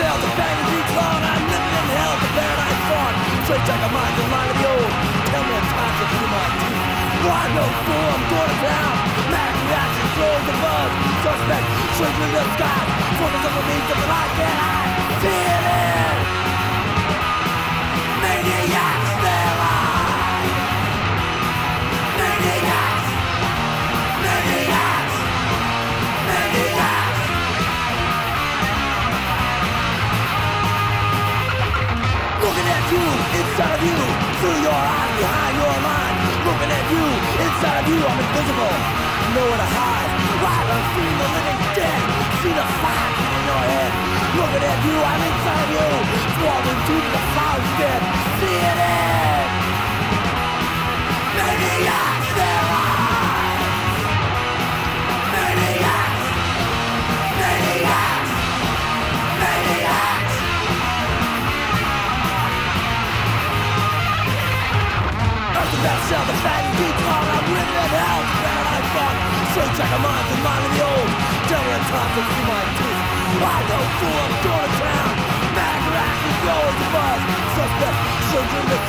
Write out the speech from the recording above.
sail the fantasy clown. I'm living in hell, the paradise fought. Straight like a mind in line of the old. Tell me time to through my teeth. Well, I'm no fool, I'm going to town. Mad reaction, slows the buzz. Suspect, shrinking the sky. Focus on the needs of the light, can I see it in? Maniacs, they're alive. Maniacs. Maniacs. Maniacs. Looking at you, inside of you, through your eyes, behind your mind. Looking at you, inside of you, I'm invisible. Nowhere to hide. Right on seeing the living dead. See the fire in your head. Looking at you, I'm inside of you. Swallowing deep the flowers dead. See it in. Maniacs, they're alive. Maniacs. Maniacs. Maniacs. Earth about sound, the fat and deep call. I'm living in hell, the paradise fought. Straight like a mind and mind of the old. Devil and time to through my teeth. I know fool, I'm going to town. Mad reaction, blow as the buzz. Suspect, surgeon, the